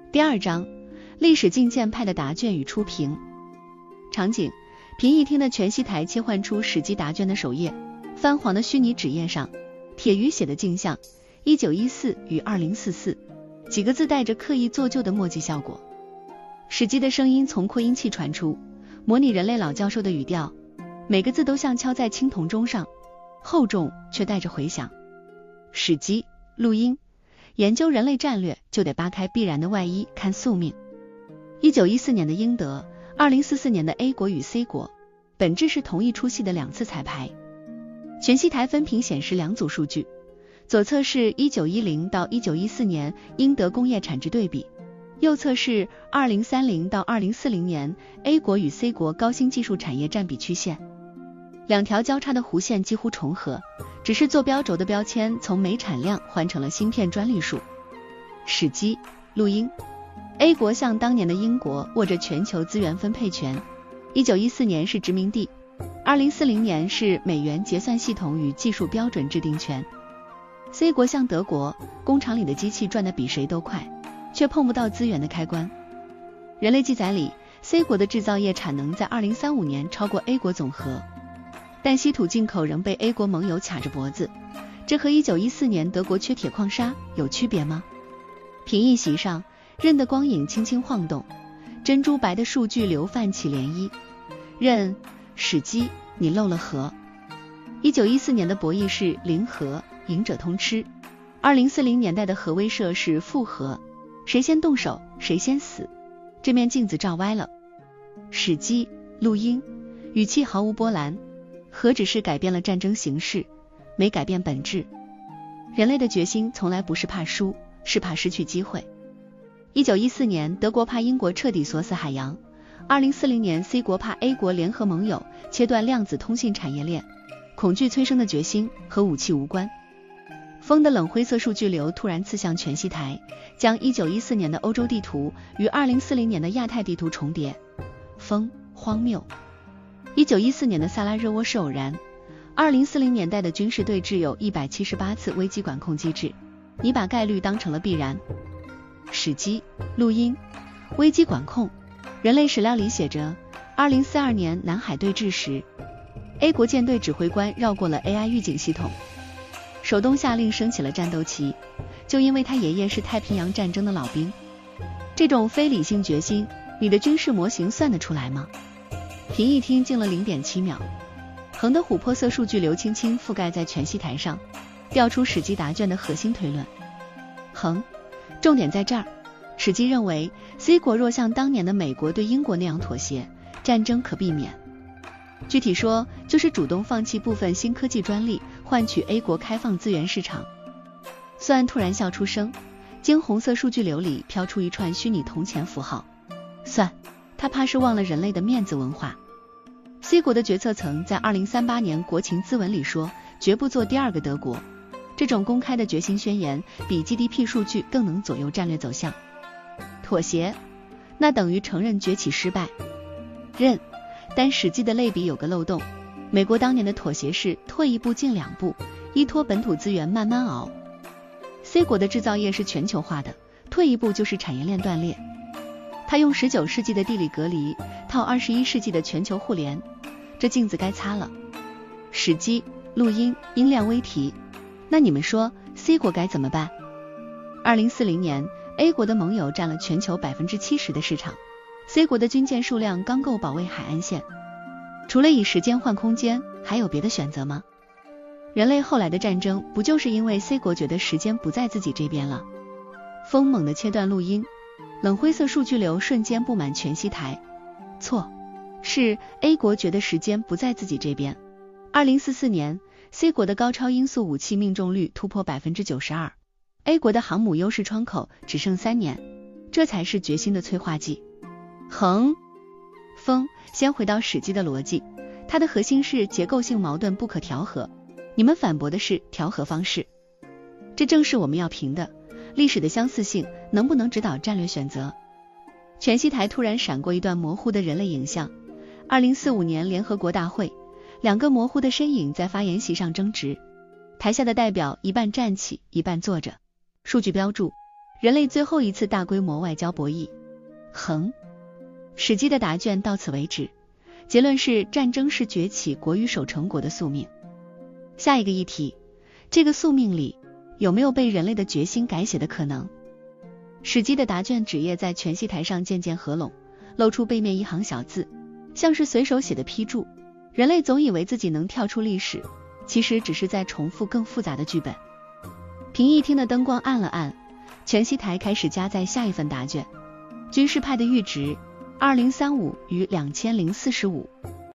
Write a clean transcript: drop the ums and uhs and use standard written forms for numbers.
第2章，历史进谏派的答卷与初评。场景：评议厅的全息台切换出史记答卷的首页，泛黄的虚拟纸页上，铁鱼写的镜像1914与2044，几个字带着刻意做旧的墨迹效果。史记的声音从扩音器传出，模拟人类老教授的语调，每个字都像敲在青铜钟上，厚重却带着回响。史记录音，研究人类战略就得扒开必然的外衣看宿命。1914年的英德，2044年的 A 国与 C 国，本质是同一出戏的2次彩排。全息台分屏显示2组数据，左侧是1910到1914年英德工业产值对比，右侧是2030到2040年 A 国与 C 国高新技术产业占比曲线。2条交叉的弧线几乎重合，只是坐标轴的标签从煤产量换成了芯片专利数。史记录音，A 国像当年的英国握着全球资源分配权，1914年是殖民地，2040年是美元结算系统与技术标准制定权。C 国像德国，工厂里的机器转得比谁都快，却碰不到资源的开关。人类记载里 C 国的制造业产能在2035年超过 A 国总和，但稀土进口仍被 A 国盟友卡着脖子，这和1914年德国缺铁矿砂有区别吗？评议席上，任的光影轻轻晃动，珍珠白的数据流泛起涟漪。任，史记，你漏了核。1914年的博弈是零核，赢者通吃。2040年代的核威慑是负核，谁先动手谁先死。这面镜子照歪了。史记录音，语气毫无波澜，核只是改变了战争形式，没改变本质。人类的决心从来不是怕输，是怕失去机会。1914年德国怕英国彻底锁死海洋，2040年 C 国怕 A 国联合盟友切断量子通信产业链，恐惧催生的决心和武器无关。风的冷灰色数据流突然刺向全息台，将1914年的欧洲地图与2040年的亚太地图重叠。风，荒谬。1914年的萨拉热窝是偶然，2040年代的军事对峙有178次危机管控机制，你把概率当成了必然。史记录音，危机管控，人类史料里写着2042年南海对峙时， A 国舰队指挥官绕过了 AI 预警系统，手动下令升起了战斗旗，就因为他爷爷是太平洋战争的老兵。这种非理性决心，你的军事模型算得出来吗？评议厅静了 0.7 秒，横的琥珀色数据流轻轻覆盖在全息台上，调出史记答卷的核心推论。横，重点在这儿，史记认为 C 国若像当年的美国对英国那样妥协，战争可避免。具体说，就是主动放弃部分新科技专利，换取 A 国开放资源市场。虽然突然笑出声，金红色数据流里飘出一串虚拟铜钱符号。算，他怕是忘了人类的面子文化。C 国的决策层在2038年国情咨文里说，绝不做第2个德国。这种公开的决心宣言，比 GDP 数据更能左右战略走向。妥协，那等于承认崛起失败。认，但史记的类比有个漏洞，美国当年的妥协是退一步进2步，依托本土资源慢慢熬。C 国的制造业是全球化的，退一步就是产业链断裂。他用19世纪的地理隔离套21世纪的全球互联，这镜子该擦了。史记录音，音量微提，那你们说 C 国该怎么办？2040年 A 国的盟友占了全球 70% 的市场， C 国的军舰数量刚够保卫海岸线，除了以时间换空间，还有别的选择吗？人类后来的战争不就是因为 C 国觉得时间不在自己这边了？风猛地切断录音，冷灰色数据流瞬间布满全息台。错，是 A 国觉得时间不在自己这边。2044年 C 国的高超音速武器命中率突破 92%， A 国的航母优势窗口只剩3年，这才是决心的催化剂。横，风，先回到史记的逻辑，它的核心是结构性矛盾不可调和，你们反驳的是调和方式，这正是我们要评的，历史的相似性能不能指导战略选择。全息台突然闪过一段模糊的人类影像，2045年联合国大会，2个模糊的身影在发言席上争执，台下的代表一半站起一半坐着，数据标注人类最后一次大规模外交博弈。横，史记的答卷到此为止，结论是战争是崛起国与守成国的宿命。下一个议题，这个宿命里有没有被人类的决心改写的可能？史记的答卷纸页在全戏台上渐渐合拢，露出背面一行小字，像是随手写的批注。人类总以为自己能跳出历史，其实只是在重复更复杂的剧本。评议厅的灯光暗了暗，全戏台开始加载下一份答卷。军事派的阈值2035与2045，